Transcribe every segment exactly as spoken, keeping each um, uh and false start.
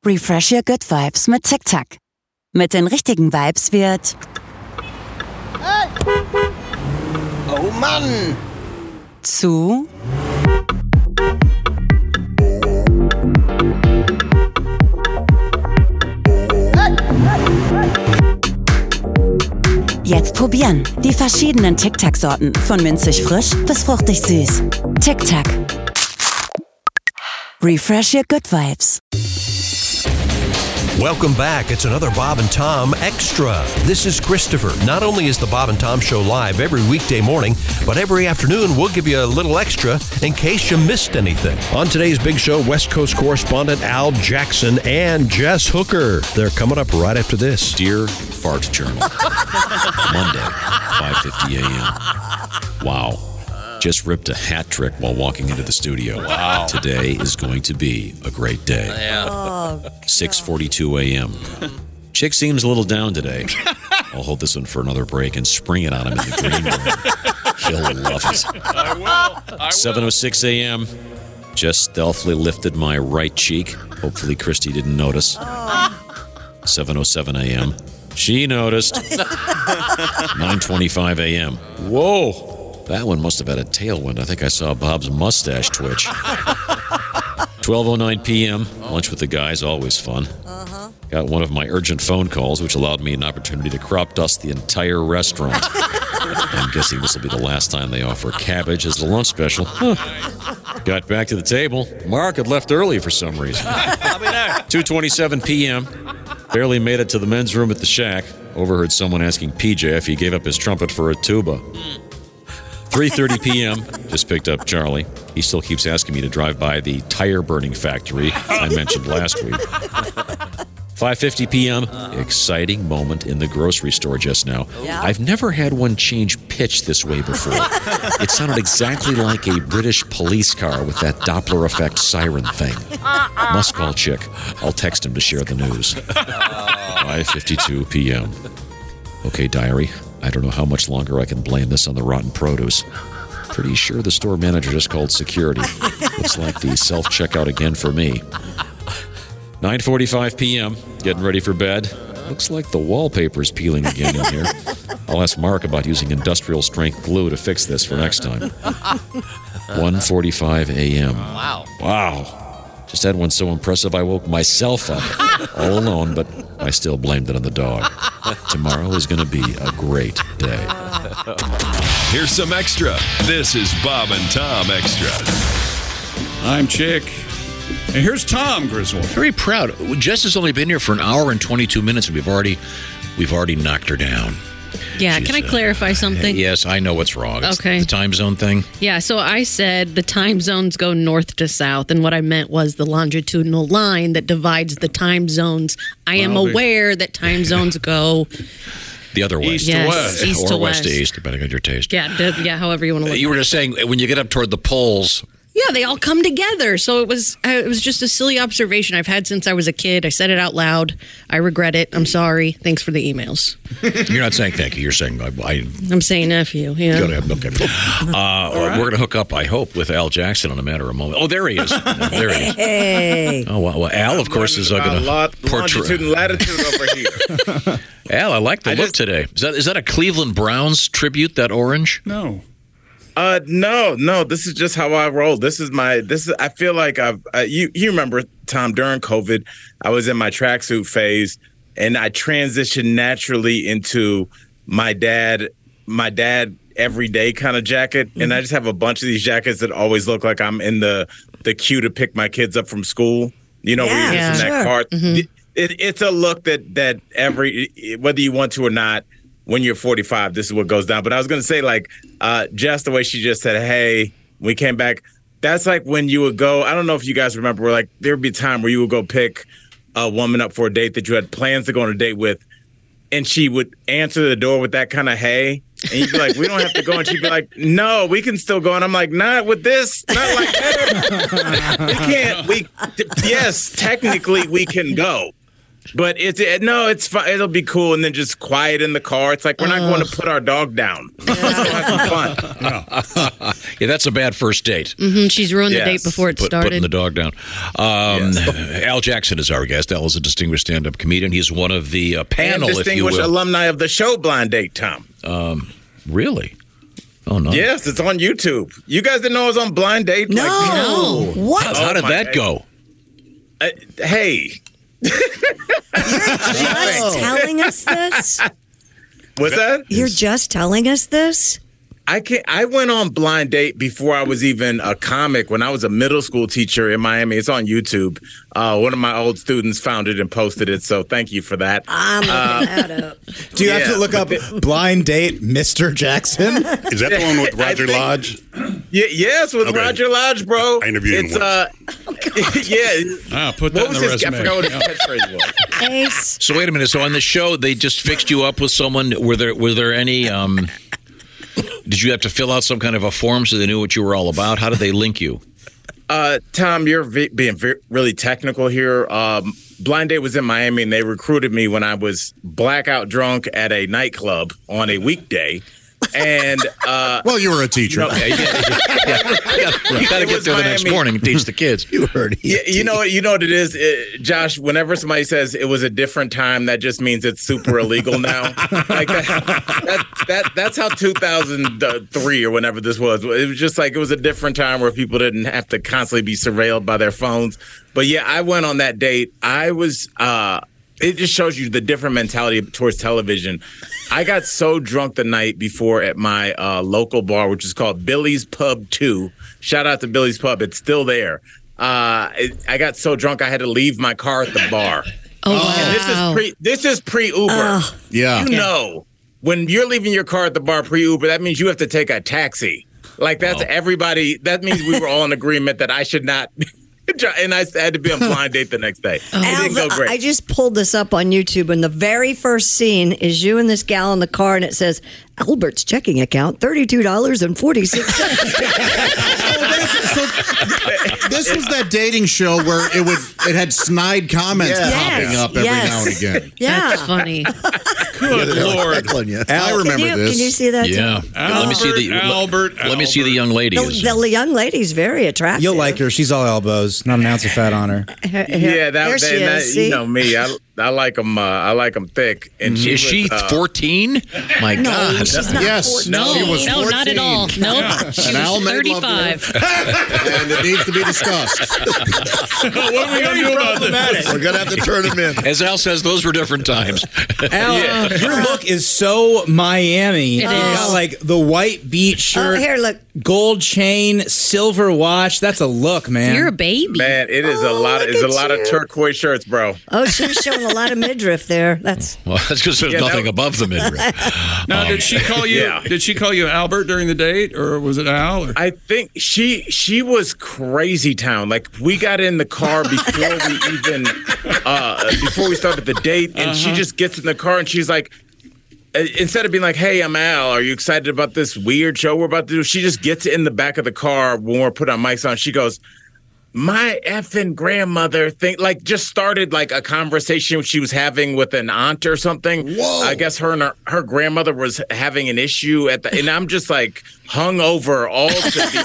Refresh your good vibes mit TikTok. Mit den richtigen Vibes wird... Hey! Oh Mann! Zu... Jetzt probieren. Die verschiedenen TikTok-Sorten. Von minzig frisch bis fruchtig süß. TikTok. Refresh your good vibes. Welcome back. It's another Bob and Tom Extra. This is Christopher. Not only is the Bob and Tom Show live every weekday morning, but every afternoon we'll give you a little extra in case you missed anything. On today's big show, West Coast correspondent Al Jackson and Jess Hooker. They're coming up right after this. Dear Fart Journal, Monday, five fifty a.m. Wow. Just ripped a hat trick while walking into the studio. Wow. Today is going to be a great day. Yeah. Oh, six forty-two a.m. Chick seems a little down today. I'll hold this one for another break and spring it on him in the green room. He'll love it. I will. I will. seven oh six a.m. Just stealthily lifted my right cheek. Hopefully Christy didn't notice. Oh. seven oh seven a.m. She noticed. nine twenty-five a.m. Whoa. That one must have had a tailwind. I think I saw Bob's mustache twitch. twelve oh nine p.m. Lunch with the guys, always fun. Uh-huh. Got one of my urgent phone calls, which allowed me an opportunity to crop dust the entire restaurant. I'm guessing this will be the last time they offer cabbage as the lunch special. Huh. Got back to the table. Mark had left early for some reason. I'll be there. two twenty-seven p.m. Barely made it to the men's room at the Shack. Overheard someone asking P J if he gave up his trumpet for a tuba. three thirty p.m. Just picked up Charlie. He still keeps asking me to drive by the tire burning factory I mentioned last week. five fifty p.m. Exciting moment in the grocery store just now. Yeah. I've never had one change pitch this way before. It sounded exactly like a British police car with that Doppler effect siren thing. Must call Chick. I'll text him to share the news. five fifty-two p.m. Okay, diary. I don't know how much longer I can blame this on the rotten produce. Pretty sure the store manager just called security. Looks like the self-checkout again for me. nine forty-five p.m. Getting ready for bed. Looks like the wallpaper's peeling again in here. I'll ask Mark about using industrial-strength glue to fix this for next time. one forty-five a.m. Wow. Wow. Just had one so impressive I woke myself up. All alone, but I still blamed it on the dog. Tomorrow is going to be a great day. Here's some extra. This is Bob and Tom Extra. I'm Chick. And here's Tom Griswold. Very proud. Jess has only been here for an hour and twenty-two minutes, and we've already we've already knocked her down. Yeah, She's, can I uh, clarify something? Yes, I know what's wrong. It's Okay. the time zone thing. Yeah, so I said the time zones go north to south, and what I meant was the longitudinal line that divides the time zones. I am Well, they- aware that time zones go, The other way. East yes, to west. east or to west west. to east, depending on your taste. Yeah, d- yeah, however you want to look. You were just saying, when you get up toward the poles, Yeah, they all come together. So it was uh, it was just a silly observation I've had since I was a kid. I said it out loud. I regret it. I'm sorry. Thanks for the emails. you're not saying thank you. You're saying, I, I I'm saying F you. Yeah. Go ahead. Okay. Uh, We're going to hook up, I hope, with Al Jackson in a matter of a moment. Oh, there he is. There he is. Hey. Oh, well, well Al, of course, is uh, going to longitude and latitude over here. Al, I like the I look just- today. Is that is that a Cleveland Browns tribute? That orange? No. Uh, no, no. This is just how I roll. This is my. This is. I feel like I've. Uh, you. You remember, Tom? During COVID, I was in my tracksuit phase, and I transitioned naturally into my dad. My dad everyday kind of jacket, mm-hmm. and I just have a bunch of these jackets that always look like I'm in the the queue to pick my kids up from school. You know, Yeah, where you're yeah. just in that sure. car. Mm-hmm. It, it, it's a look that that every whether you want to or not. When you're forty-five, this is what goes down. But I was going to say, like, uh, just the way she just said, hey, we came back. That's like when you would go, I don't know if you guys remember, where like there'd be a time where you would go pick a woman up for a date that you had plans to go on a date with. And she would answer the door with that kind of, hey. And you'd be like, we don't have to go. And she'd be like, no, we can still go. And I'm like, not with this. Not like that. We can't. We, yes, technically we can go. But it's it, no, it's fun. It'll be cool, and then just quiet in the car. It's like we're not uh, going to put our dog down. Let's go have some fun. Yeah, that's a bad first date. Mm-hmm. She's ruined yes. the date before it Put, started. Putting the dog down. Um, yes. Al Jackson is our guest. Al is a distinguished stand-up comedian. He's one of the uh, panel, and if you will. distinguished alumni of the show Blind Date, Tom. Um, really? Oh, no. Yes, it's on YouTube. You guys didn't know it was on Blind Date? No. Like, no. What? How, how did oh, that go? Uh, hey. You're just telling us this? What's that? You're just telling us this? I can't, I went on Blind Date before I was even a comic. When I was a middle school teacher in Miami, it's on YouTube. Uh, one of my old students found it and posted it, so thank you for that. I'm looking uh, that up. Do you yeah, have to look up the, Blind Date Mister Jackson? Is that the one with Roger think, Lodge? Yeah, yes, with okay. Roger Lodge, bro. I interviewed it's, him uh, once. yeah. Ah, put that what in the his, resume. I forgot what his catchphrase was. Ace. So wait a minute. So on the show, they just fixed you up with someone. Were there were there any? Um, did you have to fill out some kind of a form so they knew what you were all about? How did they link you? Uh, Tom, you're v- being v- really technical here. Um, Blind Date was in Miami, and they recruited me when I was blackout drunk at a nightclub on a weekday. And uh, well, you were a teacher. You know, yeah, yeah, yeah. You got to get there the next morning and teach the kids. You heard it. Yeah, you know what? You know what it is, it, Josh. Whenever somebody says it was a different time, that just means it's super illegal now. Like that, that, that, that's how two thousand three or whenever this was. It was just like it was a different time where people didn't have to constantly be surveilled by their phones. But yeah, I went on that date. I was. Uh, It just shows you the different mentality towards television. I got so drunk the night before at my uh, local bar, which is called Billy's Pub two. Shout out to Billy's Pub. It's still there. Uh, it, I got so drunk I had to leave my car at the bar. Oh, wow. And this is pre this is pre-Uber. Uh, yeah. You know, when you're leaving your car at the bar pre-Uber, that means you have to take a taxi. Like that's wow. everybody. That means we were all in agreement that I should not... And I had to be on Blind Date the next day. Oh. It didn't go great. I just pulled this up on YouTube, and the very first scene is you and this gal in the car, and it says, Albert's checking account, thirty-two dollars and forty-six cents. So this was that dating show where it would it had snide comments yes. popping up every yes. now and again. Yeah. That's funny. Good Lord. I remember can you, this. Can you see that? Yeah. Albert, let me see the Albert, let, Albert. let me see the young lady. The, the young lady's very attractive. You'll like her. She's all elbows. Not an ounce of fat on her. Here, yeah, that, here that, she that is, you see? know me. I I like them. Uh, I like them thick. And mm-hmm. she is was, she uh, fourteen? My no, God. she's not yes. fourteen. No, she was no, not at all. Nope. Yeah. She And Al was made love to her. thirty-five. And it needs to be discussed. What are we going to do about this? We're going to have to turn him in. As Al says, those were different times. Al, yeah. Your look is so Miami. It you is. got like the white beach shirt, Oh, here, look. gold chain, silver watch. That's a look, man. You're a baby. Man, it is Oh, a lot. look It's a at lot you. of turquoise shirts, bro. Oh, she was showing a lot of midriff there. That's Well, that's because there's Yeah, nothing that- above the midriff. Now, Um, did she call you? Yeah. Did she call you Albert during the date, or was it Al? Or? I think she she was crazy town. Like we got in the car before we even uh, before we started the date, and uh-huh. she just gets in the car and she's like, uh, instead of being like, "Hey, I'm Al. Are you excited about this weird show we're about to do?" She just gets in the back of the car when we're put our mics on. She goes, my effing grandmother think like just started like a conversation she was having with an aunt or something. Whoa. I guess her and her, her grandmother was having an issue at the, and I'm just like hung over all to be,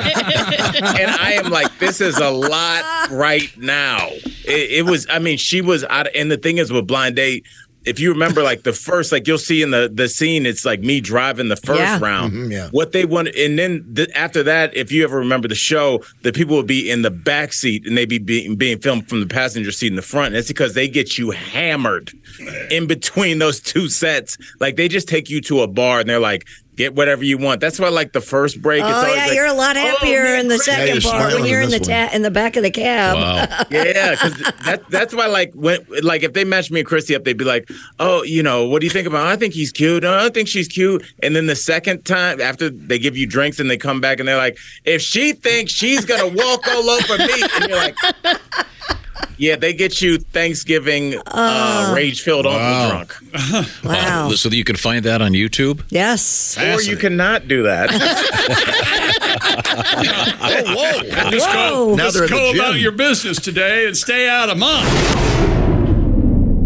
and I am like, this is a lot right now. It, it was, I mean, she was out, and the thing is with Blind Date, if you remember, like the first, like you'll see in the, the scene, it's like me driving the first Yeah. round. Mm-hmm, yeah. What they want, and then th- after that, if you ever remember the show, the people would be in the back seat and they'd be being, being filmed from the passenger seat in the front. And it's because they get you hammered in between those two sets. Like they just take you to a bar and they're like, get whatever you want. That's why, like the first break. Oh it's always yeah, like, you're a lot happier oh, man, in the Chris- second Yeah, you're part when smiling you're in in the this ta- in the back of the cab. Wow. Yeah, because that, that's why, like, when, like, if they matched me and Christy up, they'd be like, "Oh, you know, what do you think about? I think he's cute. Oh, I think she's cute." And then the second time, after they give you drinks and they come back and they're like, "If she thinks she's gonna walk all over me," and you're like, "Yeah," they get you Thanksgiving uh, uh, rage-filled wow. uncle drunk. Wow. Uh, so that you can find that on YouTube? Yes. Or you cannot do that. Oh, whoa. Just Whoa. go, Now just they're at the go gym. about your business today and stay out of mine.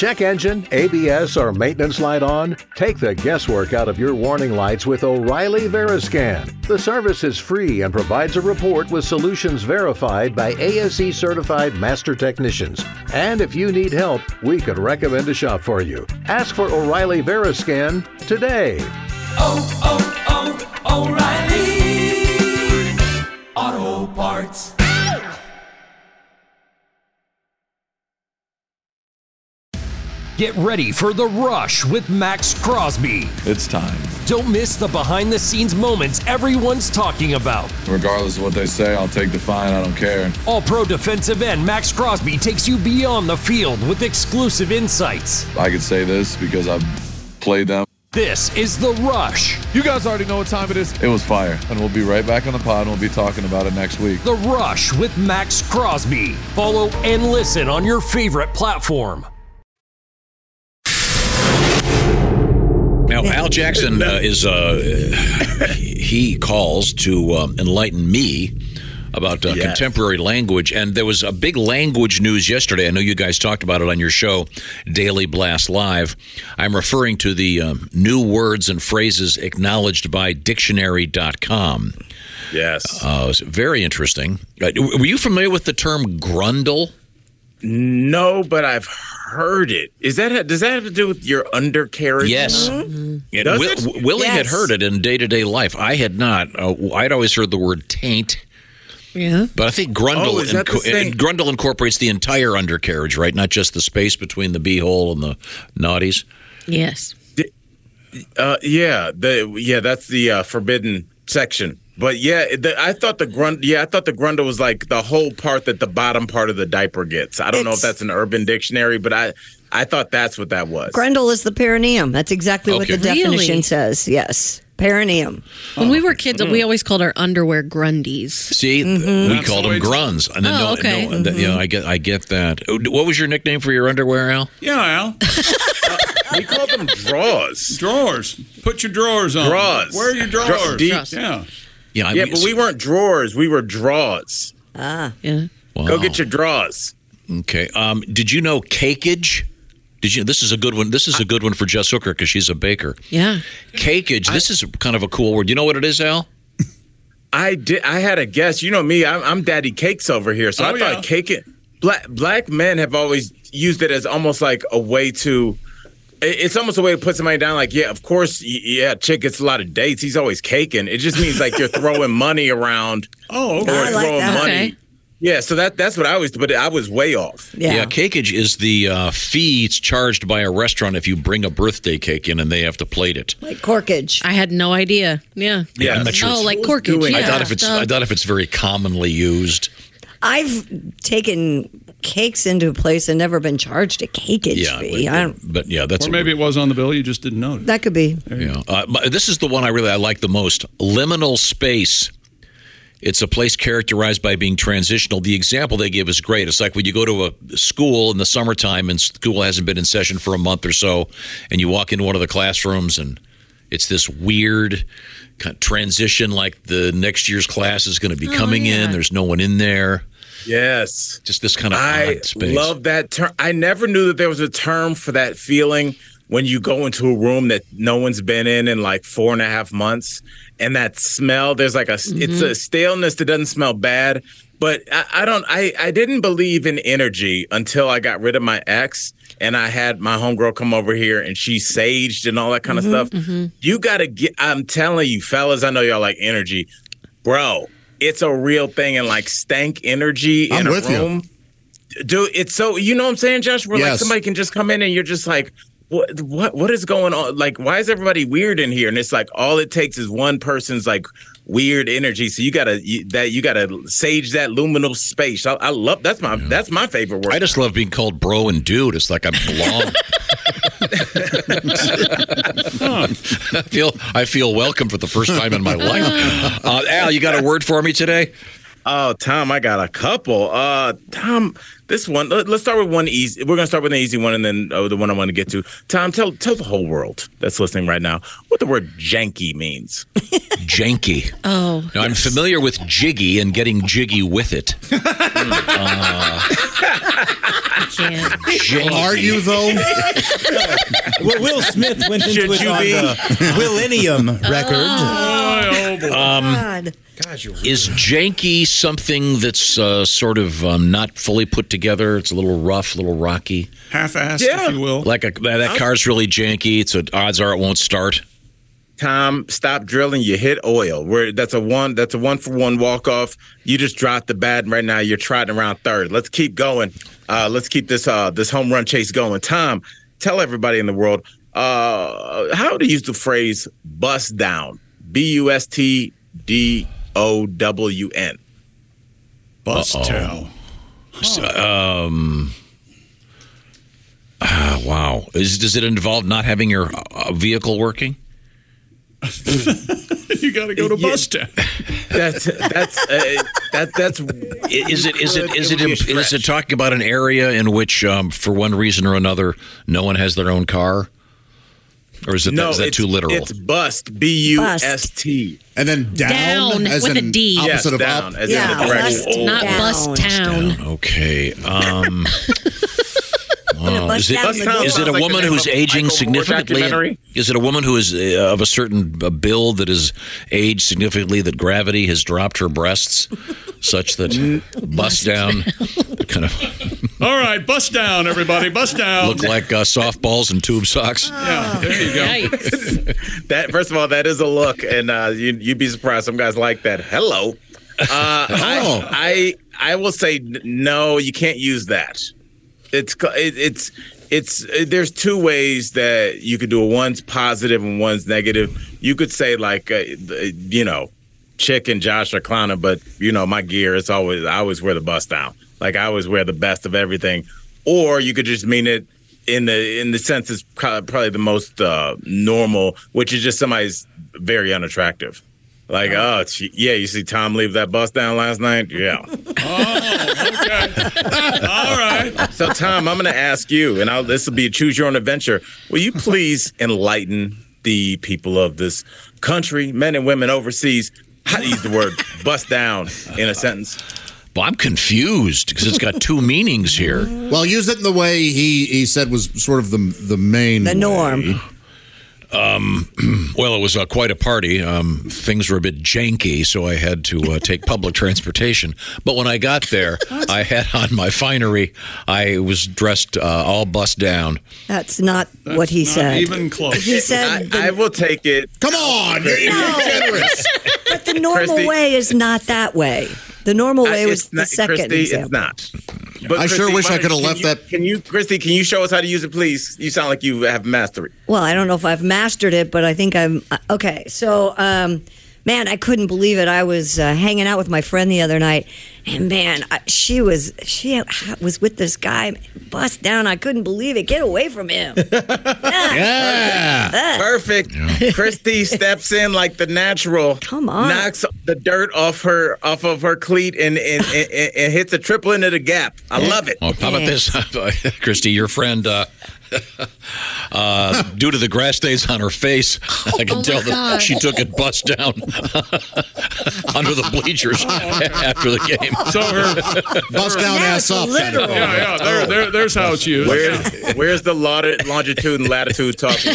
Check engine, A B S, or maintenance light on? Take the guesswork out of your warning lights with O'Reilly Veriscan. The service is free and provides a report with solutions verified by A S E certified master technicians. And if you need help, we could recommend a shop for you. Ask for O'Reilly Veriscan today. Oh, oh, oh, O'Reilly Auto Parts. Get ready for The Rush with Max Crosby. It's time. Don't miss the behind-the-scenes moments everyone's talking about. Regardless of what they say, I'll take the fine. I don't care. All-pro defensive end Max Crosby takes you beyond the field with exclusive insights. I could say this because I've played them. This is The Rush. You guys already know what time it is. It was fire. And we'll be right back on the pod, and we'll be talking about it next week. The Rush with Max Crosby. Follow and listen on your favorite platform. Now, Al Jackson uh, is, uh, he calls to um, enlighten me about uh, yes. contemporary language. And there was a big language news yesterday. I know you guys talked about it on your show, Daily Blast Live. I'm referring to the um, new words and phrases acknowledged by dictionary dot com. Yes. Uh, it was very interesting. Uh, were you familiar with the term grundle? No, but I've heard it. Is that does that have to do with your undercarriage? Yes. Mm-hmm. It, does Will, it? Willie yes. had heard it in day-to-day life. I had not. Uh, I'd always heard the word taint. Yeah. But I think grundle, oh, is that the inco- same? grundle incorporates the entire undercarriage, right? Not just the space between the beehole and the naughties. Yes. Uh, yeah. The yeah. That's the uh, forbidden section. But yeah, the, I thought the grund. Yeah, I thought the grundle was like the whole part that the bottom part of the diaper gets. I don't it's, know if that's an Urban Dictionary, but I, I thought that's what that was. Grundle is the perineum. That's exactly okay. what the Really? definition says. Yes, perineum. When oh. we were kids, mm. we always called our underwear grundies. See, mm-hmm. we called them gruns. And then oh, no, okay. no, mm-hmm. you know, I get, I get that. What was your nickname for your underwear, Al? Yeah, Al. uh, we called them drawers. Drawers. Put your drawers on. Drawers. Where are your drawers? Dra- yeah. Yeah, I yeah, mean, but we weren't drawers. We were draws. Ah, yeah. Wow. Go get your draws. Okay. Um, did you know cakeage? Did you? This is a good one. This is a good one for Jess Hooker because she's a baker. Yeah. Cakeage. This is kind of a cool word. You know what it is, Al? I did. I had a guess. You know me. I'm, I'm Daddy Cakes over here, so oh, I thought yeah. cake. It, black black men have always used it as almost like a way to. It's almost a way to put somebody down. Like, yeah, of course, yeah, chick gets a lot of dates. He's always caking. It just means like you're throwing money around. Oh, okay. Or I like throwing that. money. Okay. Yeah, so that that's what I was. But I was way off. yeah. Yeah, cakeage is the uh, fee charged by a restaurant if you bring a birthday cake in and they have to plate it. Like corkage. I had no idea. Yeah. Yeah, I'm not sure Oh, it's- like corkage. Yeah. I doubt if it's. I doubt if it's very commonly used. I've taken cakes into a place and never been charged a cakeage Yeah, fee. but, I don't, but yeah, that's Or maybe it was on the bill. You just didn't notice. that could be. Yeah, uh, but this is the one I really I like the most. Liminal space. It's a place characterized by being transitional. The example they give is great. It's like when you go to a school in the summertime and school hasn't been in session for a month or so, and you walk into one of the classrooms and it's this weird kind of transition, like the next year's class is going to be Oh, coming yeah. in. There's no one in there. Yes. Just this kind of I odd space. love that term. I never knew that there was a term for that feeling when you go into a room that no one's been in in like four and a half months, and that smell. There's like a Mm-hmm. it's a staleness that doesn't smell bad, but I, I don't. I I didn't believe in energy until I got rid of my ex, and I had my homegirl come over here, and she saged and all that kind Mm-hmm, of stuff. You got to get. I'm telling you, fellas. I know y'all like energy, bro. It's a real thing, and like stank energy I'm in a with you. room. Dude, it's so, you know what I'm saying, Josh? Where like Yes. somebody can just come in and you're just like, what, what, what is going on? Like, why is everybody weird in here? And it's like, all it takes is one person's like weird energy. So you gotta, you, that you gotta sage that luminal space. I, I love, that's my, that's my favorite word. I just love being called bro and dude. It's like I belong. I feel I feel welcome for the first time in my life. Uh, Al, you got a word for me today? Oh, Tom, I got a couple. Uh, Tom, this one. Let, let's start with one easy. We're gonna start with an easy one, and then oh, the one I want to get to. Tom, tell tell the whole world that's listening right now what the word janky means. janky. Oh. Now, I'm familiar with jiggy and getting jiggy with it. uh, Janky. Are you, though? Well, Will Smith went into Should it you on be? the Millennium record. Oh, boy. Um, God. is janky something that's uh, sort of um, not fully put together? It's a little rough, a little rocky. Half-assed, Yeah. if you will. Like a, that car's really janky. It's a, odds are it won't start. Tom, stop drilling. You hit oil. Where that's a one. That's a one for one walk off. You just dropped the bat. Right now, you're trotting around third. Let's keep going. Uh, let's keep this uh, this home run chase going. Tom, tell everybody in the world uh, how to use the phrase "bust down." B U S T D O W N. Bust Uh-oh. down. So, um. ah, wow. Is, does it involve not having your uh, vehicle working? You got to go to Yeah. bust down. That's that's uh, that that's. Is it is it is it would be a is it stretch. talking about an area in which, um, for one reason or another, no one has their own car, or is it No, is that it's, too literal? It's bust. B U S T. And then down, Down as with in a D. opposite Yes, of down, up. as in Yeah, the direction. bust Not down. bust town. Okay. Um, wow. bust Is it, down the door. is it a Sounds like woman the name who's of a aging Michael Moore significantly? documentary. Is it a woman who is uh, of a certain uh, build that is aged significantly, that gravity has dropped her breasts such that bust down kind of All right, bust down, everybody. Bust down. look like uh, softballs and tube socks? Yeah, there you go. Yikes. That first of all, that is a look, and uh, you, you'd be surprised. Some guys like that. Hello. Uh, I, I I will say n- no. You can't use that. It's co- it, it's it's uh, there's two ways that you could do it. One's positive and one's negative. You could say like uh, the- you know, Chick and Josh are clowning, but you know my gear. It's always I always wear the bust down. Like I always wear the best of everything. Or you could just mean it in the in the sense it's pro- probably the most uh, normal, which is just somebody's very unattractive. Like, oh, gee, yeah, you see Tom leave that bus down last night? Yeah. Oh, okay. All right. So, Tom, I'm going to ask you, and I'll, this will be a choose your own adventure. Will you please enlighten the people of this country, men and women overseas, how to use the word bust down in a sentence? Well, I'm confused because it's got two meanings here. Well, use it in the way he, he said was sort of the the main The norm. way. Um, well, it was uh, quite a party. Um, things were a bit janky, so I had to uh, take public transportation. But when I got there, I had on my finery. I was dressed uh, all bust down. That's not what he Not said. even close. He said, the, I, I will take it. Come on, you're, you're No. generous. but the normal Christy. way is not that way. The normal way I- was it's the not, second Christy, example. it's not. But I sure Christy, wish why I could have don't- left can you- that- Can you, Christy, can you show us how to use it, please? You sound like you have mastery. Well, I don't know if I've mastered it, but I think I'm uh, okay. So, um, man, I couldn't believe it. I was uh, hanging out with my friend the other night, and man, I, she was she was with this guy, bust down. I couldn't believe it. Get away from him. Yeah. Perfect. Christy steps in like the natural. Come on. Knocks the dirt off her off of her cleat and and, and, and hits a triple into the gap. I love it. Well, how about this, Christy? Your friend, uh, uh, due to the grass stains on her face, I can Oh, tell my that God. she took it bust down under the bleachers after the game. So her, Bust down, Now ass it's up. literal. yeah, yeah, there, there, there's how it's used. Where's where's the lati- longitude and latitude talking?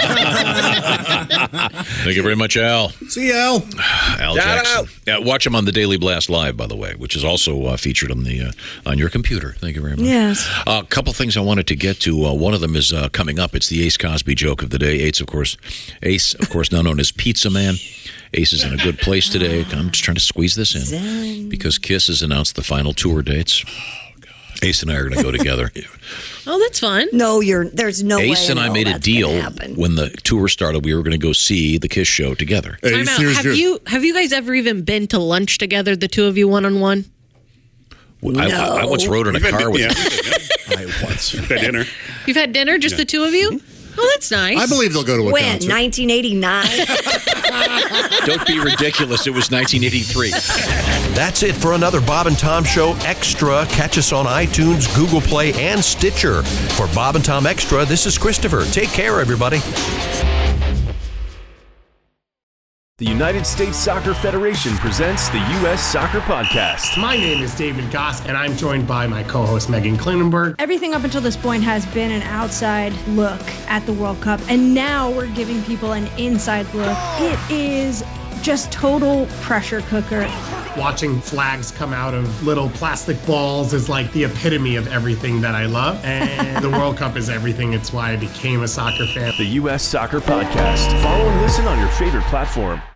Thank you very much, Al. See you, Al. Al Shout Jackson. out. Yeah, watch him on the Daily Blast Live, by the way, which is also uh, featured on the uh, on your computer. Thank you very much. Yes. A couple things I wanted to get to. Uh, one of them is uh, coming up. It's the Ace Cosby joke of the day. Ace, of course, Ace, of course, now known as Pizza Man. Ace is in a good place today. I'm just trying to squeeze this in Zen. because Kiss has announced the final tour dates. Ace and I are going to go together. Oh, that's fun. No, you're. There's no way. Ace and I know made a that's deal gonna happen. when the tour started. We were going to go see the Kiss show together. Hey, Time out. here's Have your- you have you guys ever even been to lunch together, the two of you, one on one? I, I, I once rode in a car with. I once had dinner. You've had dinner, just the two of you? Oh, that's nice. I believe they'll go to a When concert. nineteen eighty-nine. Don't be ridiculous. It was nineteen eighty-three. That's it for another Bob and Tom Show Extra. Catch us on iTunes, Google Play, and Stitcher. For Bob and Tom Extra, this is Christopher. Take care, everybody. The United States Soccer Federation presents the U S Soccer Podcast. My name is David Goss, and I'm joined by my co-host Megan Klinenberg. Everything up until this point has been an outside look at the World Cup, and now we're giving people an inside look. It is just total pressure cooker. Watching flags come out of little plastic balls is like the epitome of everything that I love, and the World Cup is everything. It's why I became a soccer fan. The U S Soccer Podcast. Follow and listen on your favorite platform.